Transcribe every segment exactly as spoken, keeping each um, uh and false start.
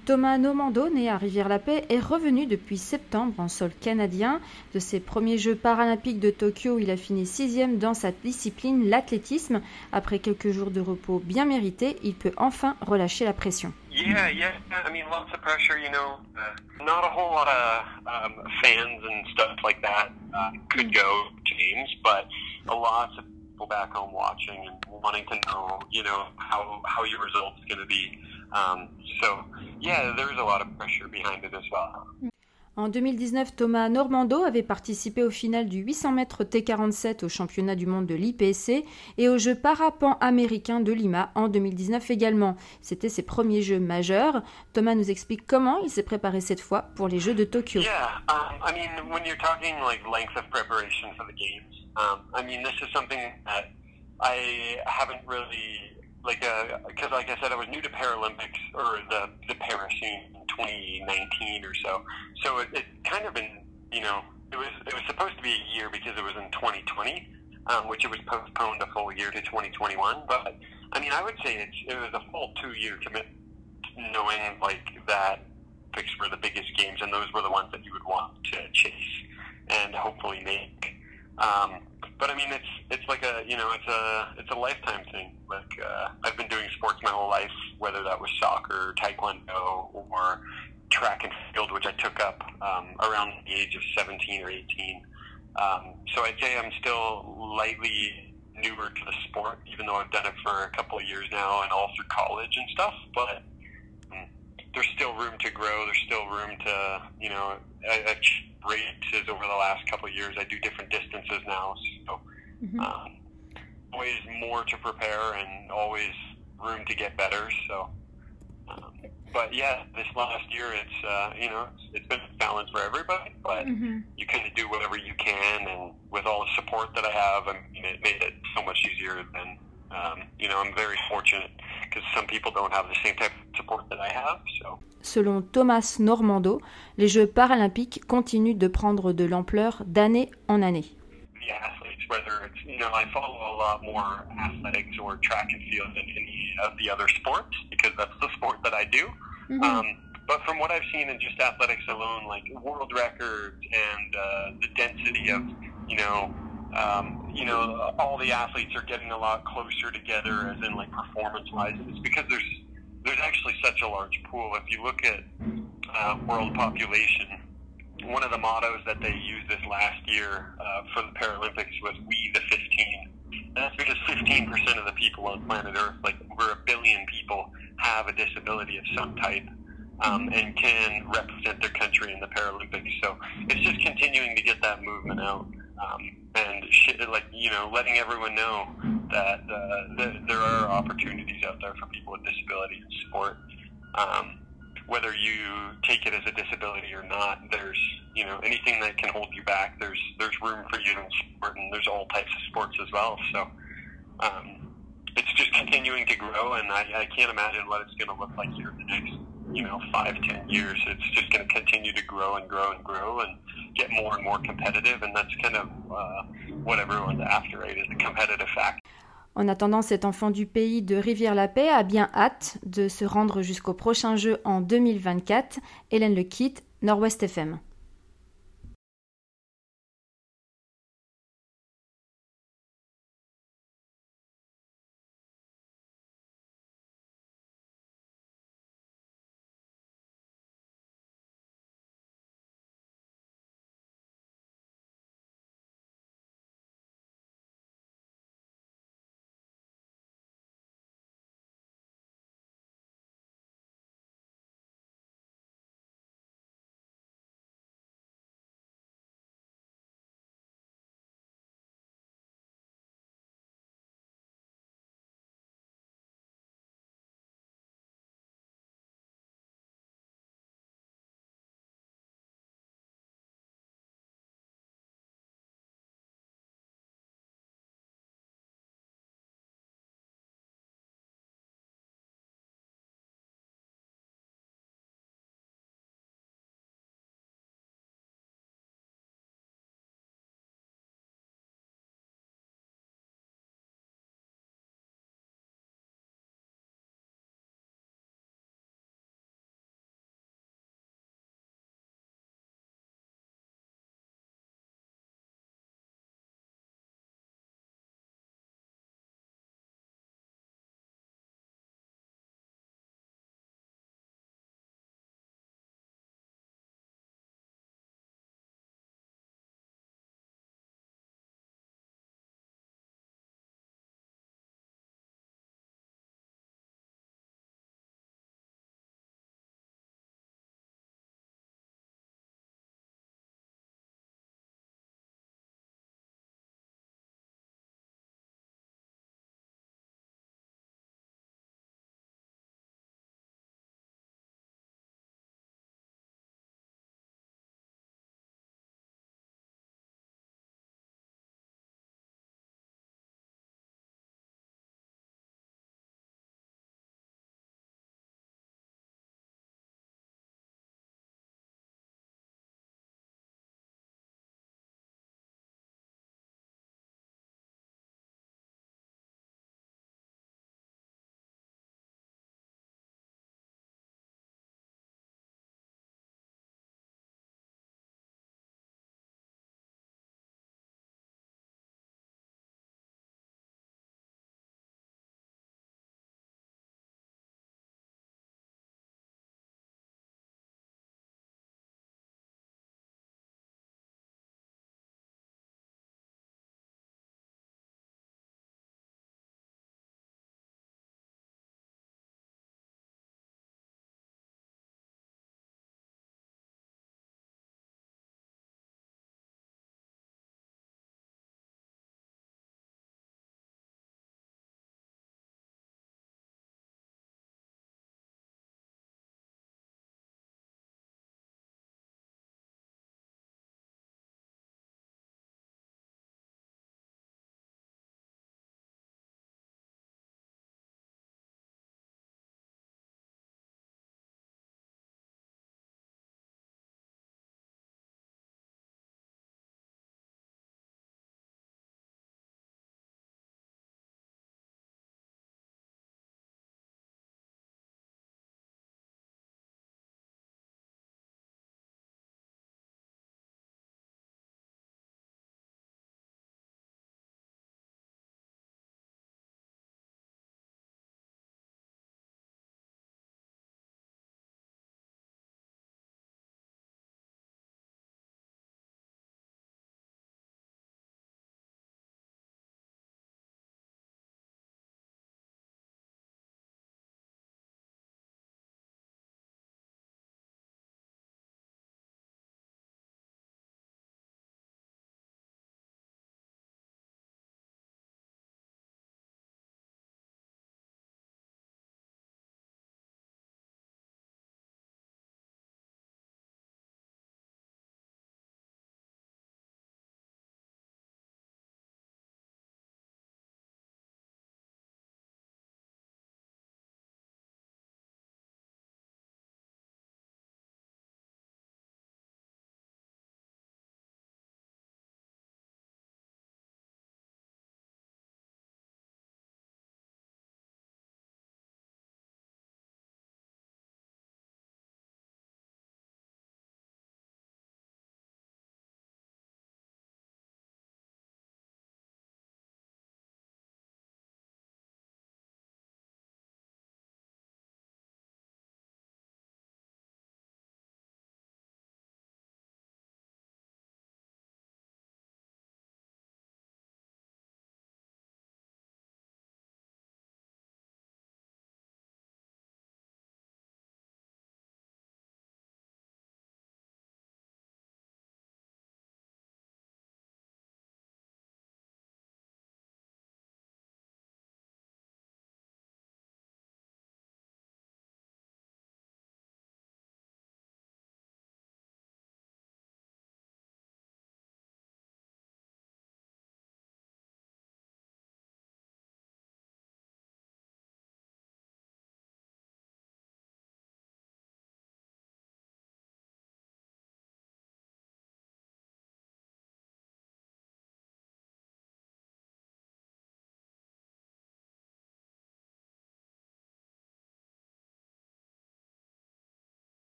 Thomas Normando, né à Rivière-la-Paix, est revenu depuis septembre en sol canadien. De ses premiers Jeux paralympiques de Tokyo, il a fini sixième dans sa discipline, l'athlétisme. Après quelques jours de repos bien mérités, il peut enfin relâcher la pression. Yeah, yeah. I mean, lots of pressure, you know. Uh, not a whole lot of um, fans and stuff like that uh, could go to games, but a lot of people back home watching and wanting to know, you know, how how your results going to be. Um, so, yeah, there's a lot of pressure behind it as well. En deux mille dix-neuf, Thomas Normando avait participé au final du huit cents mètres T quarante-sept au championnat du monde de l'I P S C et aux Jeux parapan-américains de Lima en deux mille dix-neuf également. C'était ses premiers Jeux majeurs. Thomas nous explique comment il s'est préparé cette fois pour les Jeux de Tokyo. Yeah, um, I mean, when you're talking like length of preparation for the games, um, I mean, this is something that I haven't really, like, because uh, like I said, I was new to Paralympics or the, the Paris scene in twenty nineteen or so. So it, it kind of been, you know, it was it was supposed to be a year because it was in twenty twenty, um, which it was postponed a full year to twenty twenty-one. But I mean, I would say it's, it was a full two-year commitment, knowing like that Olympics were the biggest games, and those were the ones that you would want to chase and hopefully make. Um, but I mean, it's it's like a you know it's a it's a lifetime thing. Like uh, I've been doing sports my whole life, whether that was soccer, taekwondo, or track and field, which I took up um, around the age of seventeen or eighteen. Um, so I'd say I'm still lightly newer to the sport, even though I've done it for a couple of years now and all through college and stuff. But um, there's still room to grow. There's still room to, you know, I, I've races over the last couple of years. I do different distances now, so mm-hmm. um, always more to prepare and always room to get better. So, um, but yeah, this last year, it's uh, you know, it's, it's been a balance for everybody. But mm-hmm. you kind of do whatever you can, and with all the support that I have, I mean, it made it so much easier than. Um, you know, I'm very fortunate because some people don't have the same type of support that I have. So. Selon Thomas Normando, les Jeux paralympiques continuent de prendre de l'ampleur d'année en année. The athletes, whether it's, you know, I follow a lot more athletics or track and field than any of the other sports because that's the sport that I do. Mm-hmm. Um, but from what I've seen in just athletics alone, like world records and uh, the density of, you know, Um, you know, all the athletes are getting a lot closer together, as in like performance-wise. It's because there's there's actually such a large pool. If you look at uh, world population, one of the mottos that they used this last year uh, for the Paralympics was "We the fifteen," and that's because fifteen percent of the people on planet Earth, like over a billion people, have a disability of some type. Um, and can represent their country in the Paralympics. So it's just continuing to get that movement out. Um, and sh- like you know, letting everyone know that uh, th- there are opportunities out there for people with disability in sport. Um, whether you take it as a disability or not, there's you know anything that can hold you back. There's there's room for you in sport, and there's all types of sports as well. So um, it's just continuing to grow, and I, I can't imagine what it's going to look like here in the next you know five, ten years. It's just going to continue to grow and grow and grow and get more and more competitive, and that's kind of uh, what everyone's after, right, is the competitive factor. En attendant, cet enfant du pays de Rivière-la-Paix a bien hâte de se rendre jusqu'au prochain jeu en deux mille vingt-quatre. Hélène Lequitte, Nord-Ouest F M.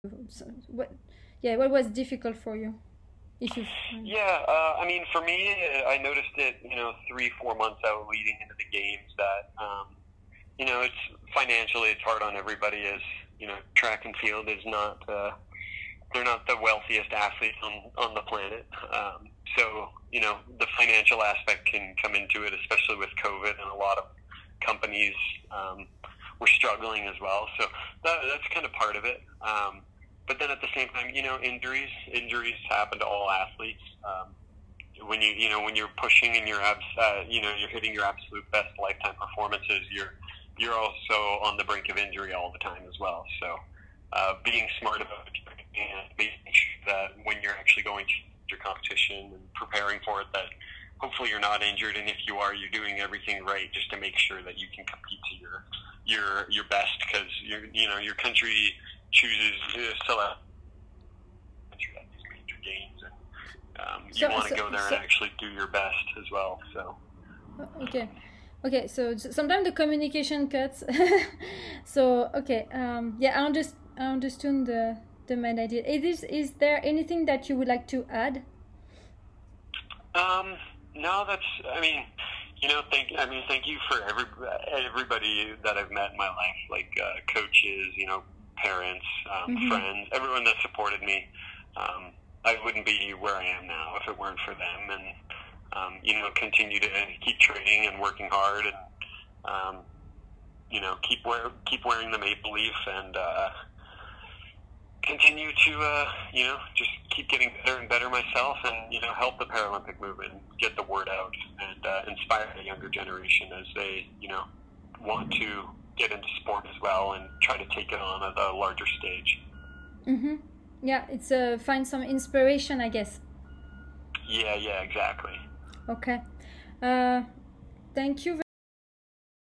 So, what, yeah, what was difficult for you? If you. Yeah, uh, I mean, for me, I noticed it, you know, three, four months out leading into the games that, um, you know, it's financially, it's hard on everybody as, you know, track and field is not, uh, they're not the wealthiest athletes on, on the planet. Um, so, you know, the financial aspect can come into it, especially with COVID, and a lot of companies um, were struggling as well. So that, that's kind of part of it. Um, but then at the same time, you know, injuries, injuries happen to all athletes. Um, when you, you know, when you're pushing and you're, abs, uh, you know, you're hitting your absolute best lifetime performances, you're, you're also on the brink of injury all the time as well. So uh, being smart about it and making sure that when you're actually going to your competition and preparing for it, that hopefully you're not injured, and if you are, you're doing everything right just to make sure that you can compete to your your your best, because you you know your country chooses uh, select country at these major games, and um, you so, want to so, go there so, and actually do your best as well. So okay. Okay, so sometimes the communication cuts. So okay, um, yeah, I understand. I understood the the main idea. Is is there anything that you would like to add? Um, no, that's. I mean, you know, thank. I mean, thank you for every everybody that I've met in my life, like uh, coaches, you know, parents, um, mm-hmm. friends, everyone that supported me. Um, I wouldn't be where I am now if it weren't for them, and um, you know, continue to keep training and working hard, and um, you know, keep wear keep wearing the maple leaf, and uh, continue to uh, you know, just keep getting better and better myself, and you know, help the Paralympic movement get the word out, and uh, inspire the younger generation as they, you know, want to get into sport as well and try to take it on at a larger stage. Mm-hmm. Yeah, it's uh, find some inspiration, I guess. Yeah, yeah, exactly. Okay. Uh, thank you.